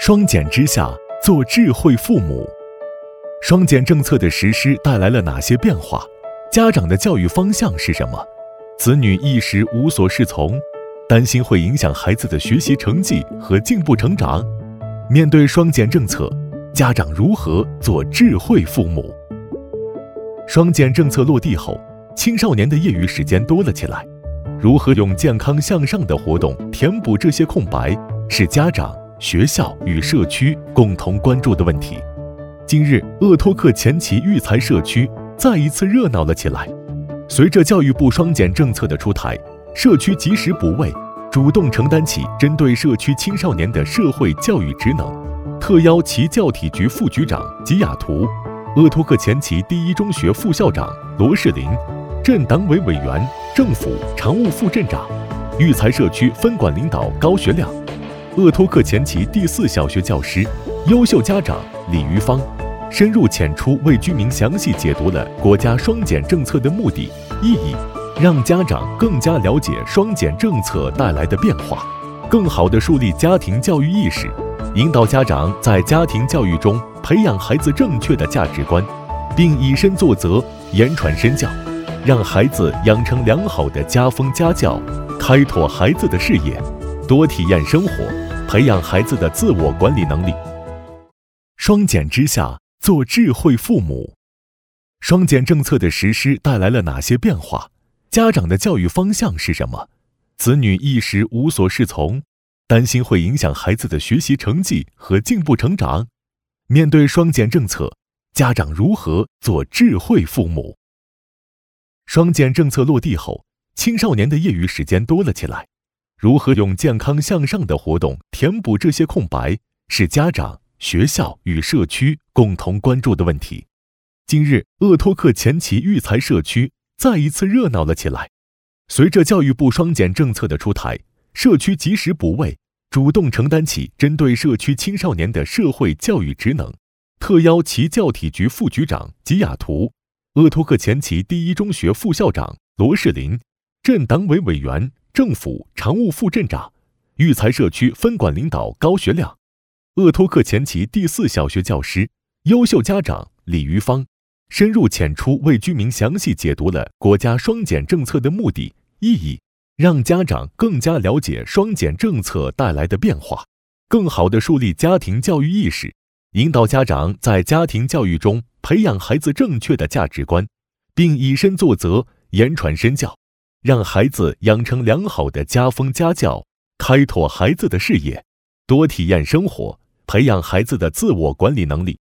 双减之下，做智慧父母。双减政策的实施带来了哪些变化？家长的教育方向是什么？子女一时无所适从，担心会影响孩子的学习成绩和进步成长。面对双减政策，家长如何做智慧父母？双减政策落地后，青少年的业余时间多了起来，如何用健康向上的活动填补这些空白，是家长、学校与社区共同关注的问题。近日，鄂托克前旗育才社区再一次热闹了起来。随着教育部双减政策的出台，社区及时补位，主动承担起针对社区青少年的社会教育职能。特邀其教体局副局长吉雅图、鄂托克前旗第一中学副校长罗世林、镇党委委员、政府常务副镇长、育才社区分管领导高学亮、鄂托克前旗第4小学教师、优秀家长李于芳，深入浅出为居民详细解读了国家双减政策的目的、意义，让家长更加了解双减政策带来的变化，更好地树立家庭教育意识，引导家长在家庭教育中培养孩子正确的价值观，并以身作则，言传身教，让孩子养成良好的家风家教，开拓孩子的视野，多体验生活，培养孩子的自我管理能力。双减之下，做智慧父母。双减政策的实施带来了哪些变化？家长的教育方向是什么？子女一时无所适从，担心会影响孩子的学习成绩和进步成长。面对双减政策，家长如何做智慧父母？双减政策落地后，青少年的业余时间多了起来，如何用健康向上的活动填补这些空白，是家长、学校与社区共同关注的问题。近日，鄂托克前旗育才社区再一次热闹了起来。随着教育部双减政策的出台，社区及时补位，主动承担起针对社区青少年的社会教育职能。特邀其教体局副局长吉雅图、鄂托克前旗第一中学副校长罗世林、镇党委委员、政府常务副镇长、育才社区分管领导高学亮、鄂托克前旗第4小学教师、优秀家长李于芳，深入浅出为居民详细解读了国家双减政策的目的、意义，让家长更加了解双减政策带来的变化，更好地树立家庭教育意识，引导家长在家庭教育中培养孩子正确的价值观，并以身作则，言传身教，让孩子养成良好的家风家教，开拓孩子的视野，多体验生活，培养孩子的自我管理能力。